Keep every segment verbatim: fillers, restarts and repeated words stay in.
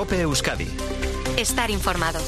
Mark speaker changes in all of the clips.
Speaker 1: COPE Euskadi.
Speaker 2: Estar informado.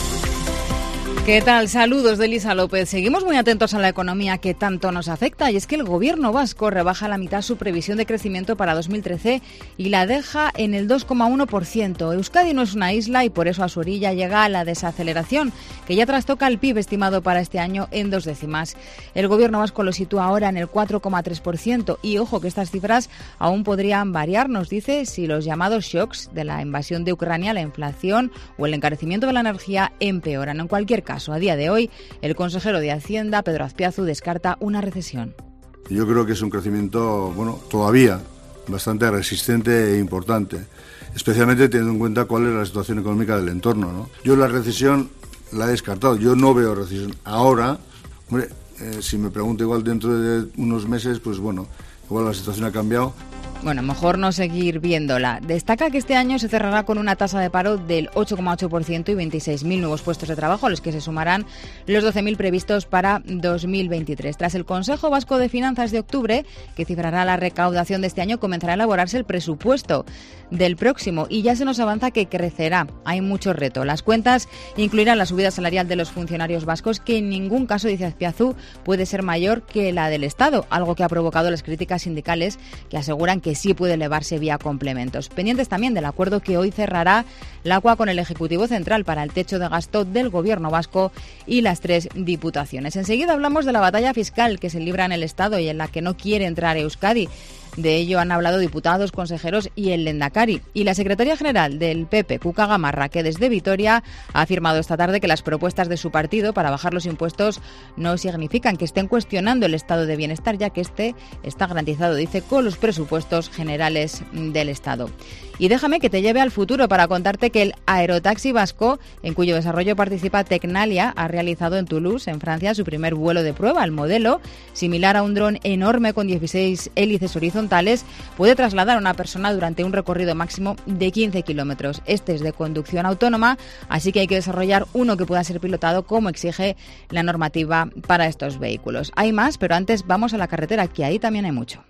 Speaker 3: ¿Qué tal? Saludos de Elisa López. Seguimos muy atentos a la economía que tanto nos afecta y es que el gobierno vasco rebaja a la mitad su previsión de crecimiento para dos mil trece y la deja en el dos coma uno por ciento. Euskadi no es una isla y por eso a su orilla llega la desaceleración que ya trastoca el P I B estimado para este año en dos décimas. El gobierno vasco lo sitúa ahora en el cuatro coma tres por ciento y ojo que estas cifras aún podrían variar, nos dice, si los llamados shocks de la invasión de Ucrania, la inflación o el encarecimiento de la energía empeoran. En cualquier caso, a día de hoy, el consejero de Hacienda, Pedro Azpiazu, descarta una recesión.
Speaker 4: Yo creo que es un crecimiento, bueno, todavía bastante resistente e importante, especialmente teniendo en cuenta cuál es la situación económica del entorno, ¿no? Yo la recesión la he descartado, yo no veo recesión. Ahora, hombre, eh, si me pregunto igual dentro de unos meses, pues bueno, igual la situación ha cambiado.
Speaker 3: Bueno, mejor no seguir viéndola. Destaca que este año se cerrará con una tasa de paro del ocho coma ocho por ciento y veintiséis mil nuevos puestos de trabajo, a los que se sumarán los doce mil previstos para dos mil veintitrés. Tras el Consejo Vasco de Finanzas de octubre, que cifrará la recaudación de este año, comenzará a elaborarse el presupuesto del próximo y ya se nos avanza que crecerá. Hay mucho reto. Las cuentas incluirán la subida salarial de los funcionarios vascos, que en ningún caso, dice Azpiazu, puede ser mayor que la del Estado, algo que ha provocado las críticas sindicales que aseguran que sí puede elevarse vía complementos. Pendientes también del acuerdo que hoy cerrará la C U A con el Ejecutivo Central para el techo de gasto del Gobierno vasco y las tres diputaciones. Enseguida hablamos de la batalla fiscal que se libra en el Estado y en la que no quiere entrar Euskadi. De ello han hablado diputados, consejeros y el Lehendakari. Y la secretaria general del P P, Cuca Gamarra, que desde Vitoria ha afirmado esta tarde que las propuestas de su partido para bajar los impuestos no significan que estén cuestionando el estado de bienestar, ya que este está garantizado, dice, con los presupuestos generales del Estado. Y déjame que te lleve al futuro para contarte que el aerotaxi vasco, en cuyo desarrollo participa Tecnalia, ha realizado en Toulouse, en Francia, su primer vuelo de prueba. El modelo, similar a un dron enorme con dieciséis hélices horizontales, puede trasladar a una persona durante un recorrido máximo de quince kilómetros. Este es de conducción autónoma, así que hay que desarrollar uno que pueda ser pilotado como exige la normativa para estos vehículos. Hay más, pero antes vamos a la carretera, que ahí también hay mucho.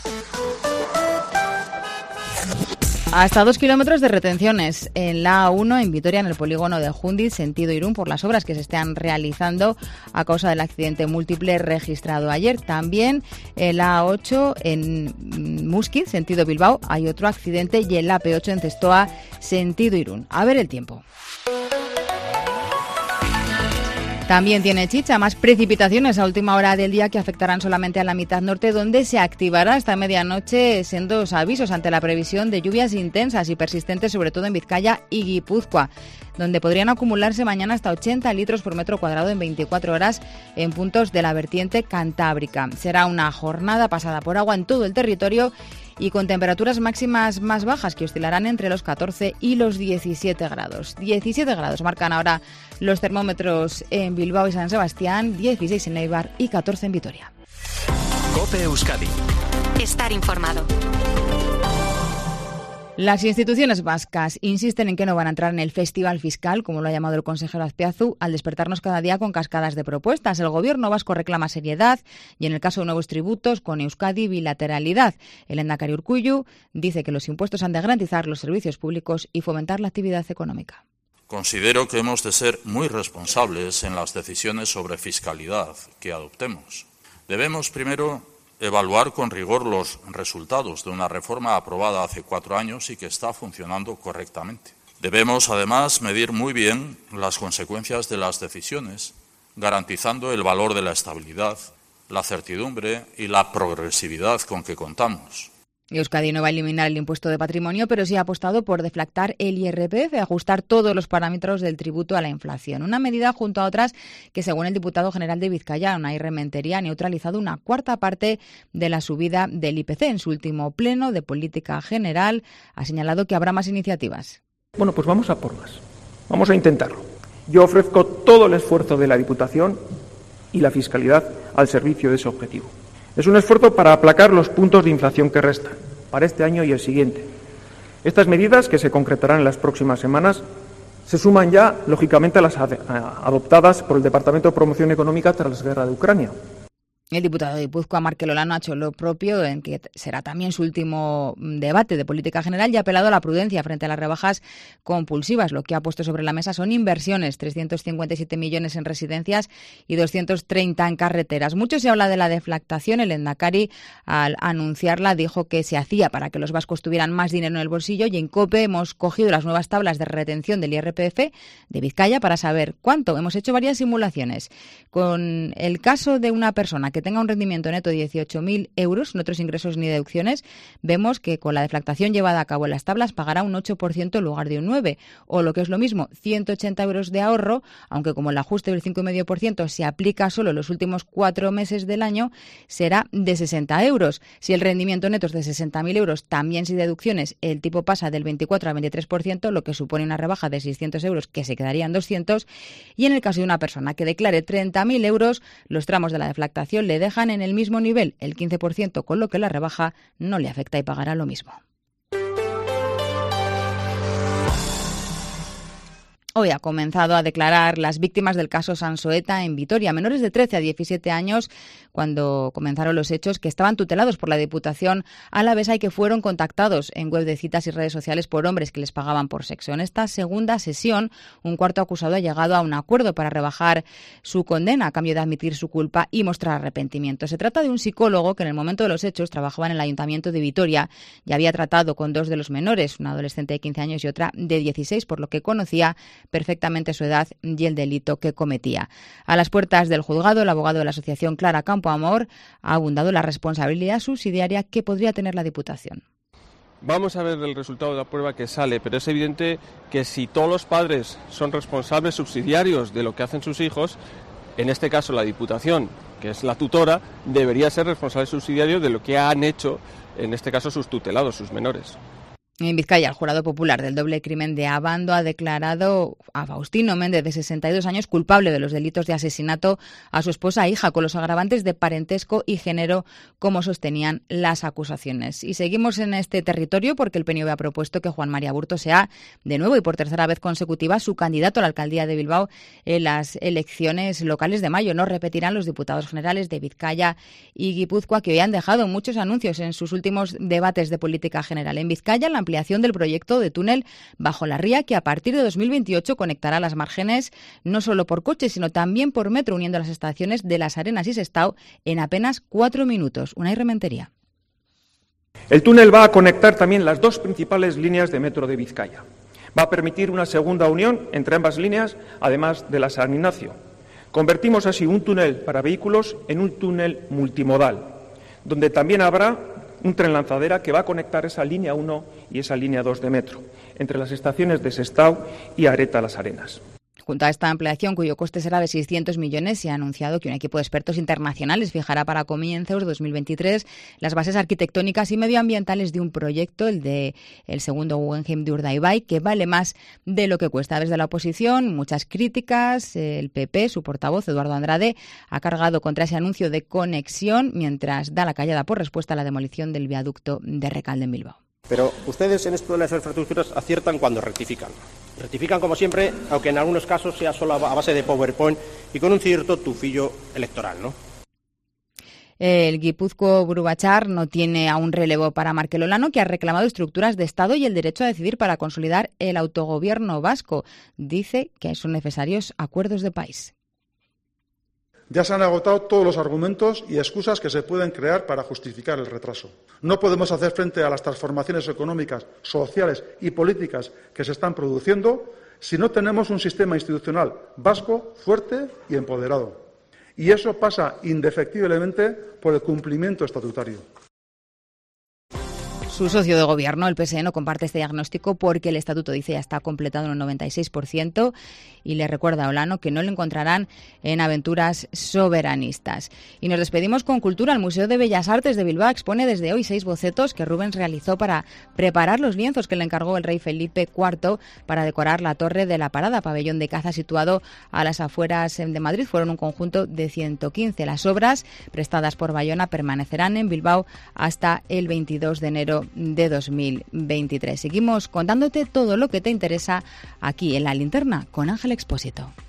Speaker 3: Hasta dos kilómetros de retenciones en la A uno en Vitoria, en el polígono de Jundiz, sentido Irún, por las obras que se están realizando a causa del accidente múltiple registrado ayer. También en la A ocho en Muskiz, sentido Bilbao, hay otro accidente, y en la A P ocho en Zestoa, sentido Irún. A ver el tiempo. También tiene chicha, más precipitaciones a última hora del día que afectarán solamente a la mitad norte, donde se activará esta medianoche sendos avisos ante la previsión de lluvias intensas y persistentes, sobre todo en Vizcaya y Guipúzcoa, donde podrían acumularse mañana hasta ochenta litros por metro cuadrado en veinticuatro horas en puntos de la vertiente cantábrica. Será una jornada pasada por agua en todo el territorio y con temperaturas máximas más bajas que oscilarán entre los catorce y los diecisiete grados. diecisiete grados marcan ahora los termómetros en Bilbao y San Sebastián, dieciséis en Eibar y catorce en Vitoria.
Speaker 1: COPE Euskadi.
Speaker 2: Estar informado.
Speaker 3: Las instituciones vascas insisten en que no van a entrar en el festival fiscal, como lo ha llamado el consejero Azpiazu, al despertarnos cada día con cascadas de propuestas. El gobierno vasco reclama seriedad y, en el caso de nuevos tributos, con Euskadi, bilateralidad. El Lehendakari Urkullu dice que los impuestos han de garantizar los servicios públicos y fomentar la actividad económica.
Speaker 5: Considero que hemos de ser muy responsables en las decisiones sobre fiscalidad que adoptemos. Debemos primero evaluar con rigor los resultados de una reforma aprobada hace cuatro años y que está funcionando correctamente. Debemos, además, medir muy bien las consecuencias de las decisiones, garantizando el valor de la estabilidad, la certidumbre y la progresividad con que contamos.
Speaker 3: Euskadi no va a eliminar el impuesto de patrimonio, pero sí ha apostado por deflactar el I R P F, ajustar todos los parámetros del tributo a la inflación. Una medida junto a otras que, según el diputado general de Vizcaya, Unai Rementería, ha neutralizado una cuarta parte de la subida del I P C. En su último pleno de política general ha señalado que habrá más iniciativas.
Speaker 6: Bueno, pues vamos a por más. Vamos a intentarlo. Yo ofrezco todo el esfuerzo de la Diputación y la fiscalidad al servicio de ese objetivo. Es un esfuerzo para aplacar los puntos de inflación que restan para este año y el siguiente. Estas medidas, que se concretarán en las próximas semanas, se suman ya, lógicamente, a las ad- adoptadas por el Departamento de Promoción Económica tras la guerra de Ucrania.
Speaker 3: El diputado de Guipúzcoa, Markel Olano, ha hecho lo propio, en que será también su último debate de política general, y ha apelado a la prudencia frente a las rebajas compulsivas. Lo que ha puesto sobre la mesa son inversiones, trescientos cincuenta y siete millones en residencias y doscientos treinta en carreteras. Mucho se habla de la deflactación. El Endacari, al anunciarla, dijo que se hacía para que los vascos tuvieran más dinero en el bolsillo, y en COPE hemos cogido las nuevas tablas de retención del I R P F de Vizcaya para saber cuánto. Hemos hecho varias simulaciones. Con el caso de una persona que que tenga un rendimiento neto de dieciocho mil euros, sin otros ingresos ni deducciones, vemos que con la deflactación llevada a cabo en las tablas pagará un ocho por ciento en lugar de un nueve por ciento, o lo que es lo mismo, ciento ochenta euros de ahorro, aunque como el ajuste del cinco coma cinco por ciento se aplica solo en los últimos cuatro meses del año, será de sesenta euros. Si el rendimiento neto es de sesenta mil euros, también sin deducciones, el tipo pasa del veinticuatro al veintitrés por ciento, lo que supone una rebaja de seiscientos euros que se quedarían doscientos, y en el caso de una persona que declare treinta mil euros, los tramos de la deflactación le dejan en el mismo nivel, el quince por ciento, con lo que la rebaja no le afecta y pagará lo mismo. Hoy ha comenzado a declarar las víctimas del caso Sansoeta en Vitoria, menores de trece a diecisiete años, cuando comenzaron los hechos, que estaban tutelados por la Diputación alavesa y que fueron contactados en web de citas y redes sociales por hombres que les pagaban por sexo. En esta segunda sesión, un cuarto acusado ha llegado a un acuerdo para rebajar su condena a cambio de admitir su culpa y mostrar arrepentimiento. Se trata de un psicólogo que en el momento de los hechos trabajaba en el Ayuntamiento de Vitoria y había tratado con dos de los menores, una adolescente de quince años y otra de dieciséis, por lo que conocía perfectamente su edad y el delito que cometía. A las puertas del juzgado, el abogado de la asociación Clara Campoamor ha abundado la responsabilidad subsidiaria que podría tener la Diputación.
Speaker 7: Vamos a ver el resultado de la prueba que sale, pero es evidente que si todos los padres son responsables subsidiarios de lo que hacen sus hijos, en este caso la Diputación, que es la tutora, debería ser responsable subsidiario de lo que han hecho, en este caso, sus tutelados, sus menores.
Speaker 3: En Vizcaya, el jurado popular del doble crimen de Abando ha declarado a Faustino Méndez, de sesenta y dos años, culpable de los delitos de asesinato a su esposa e hija, con los agravantes de parentesco y género, como sostenían las acusaciones. Y seguimos en este territorio porque el P N V ha propuesto que Juan María Burto sea, de nuevo y por tercera vez consecutiva, su candidato a la alcaldía de Bilbao en las elecciones locales de mayo. No repetirán los diputados generales de Vizcaya y Guipúzcoa, que hoy han dejado muchos anuncios en sus últimos debates de política general. En Vizcaya, la ampliación del proyecto de túnel bajo la ría, que a partir de dos mil veintiocho conectará las márgenes no solo por coche, sino también por metro, uniendo las estaciones de Las Arenas y Sestao en apenas cuatro minutos. Unai Rementería.
Speaker 6: El túnel va a conectar también las dos principales líneas de metro de Vizcaya. Va a permitir una segunda unión entre ambas líneas, además de la San Ignacio. Convertimos así un túnel para vehículos en un túnel multimodal, donde también habrá un tren lanzadera que va a conectar esa línea uno y esa línea dos de metro, entre las estaciones de Sestao y Areta Las Arenas.
Speaker 3: Junto a esta ampliación, cuyo coste será de seiscientos millones, se ha anunciado que un equipo de expertos internacionales fijará para comienzos de dos mil veintitrés las bases arquitectónicas y medioambientales de un proyecto, el de el segundo Guggenheim de Urdaibai, que vale más de lo que cuesta. Desde la oposición, muchas críticas. El P P, su portavoz, Eduardo Andrade, ha cargado contra ese anuncio de conexión, mientras da la callada por respuesta a la demolición del viaducto de Recalde en Bilbao.
Speaker 8: Pero ustedes en esto de las infraestructuras aciertan cuando rectifican. Rectifican como siempre, aunque en algunos casos sea solo a base de PowerPoint y con un cierto tufillo electoral, ¿no?
Speaker 3: El Guipúzcoa Burubachar no tiene aún relevo para Markel Olano, que ha reclamado estructuras de Estado y el derecho a decidir para consolidar el autogobierno vasco. Dice que son necesarios acuerdos de país.
Speaker 9: Ya se han agotado todos los argumentos y excusas que se pueden crear para justificar el retraso. No podemos hacer frente a las transformaciones económicas, sociales y políticas que se están produciendo si no tenemos un sistema institucional vasco fuerte y empoderado. Y eso pasa indefectiblemente por el cumplimiento estatutario.
Speaker 3: Su socio de gobierno, el P S E, no comparte este diagnóstico porque el estatuto, dice, ya está completado en un noventa y seis por ciento y le recuerda a Olano que no lo encontrarán en aventuras soberanistas. Y nos despedimos con cultura. El Museo de Bellas Artes de Bilbao expone desde hoy seis bocetos que Rubens realizó para preparar los lienzos que le encargó el rey Felipe cuarto para decorar la Torre de la Parada, pabellón de caza situado a las afueras de Madrid. Fueron un conjunto de ciento quince. Las obras, prestadas por Bayona, permanecerán en Bilbao hasta el veintidós de enero de dos mil veintitrés. Seguimos contándote todo lo que te interesa aquí en La Linterna con Ángel Expósito.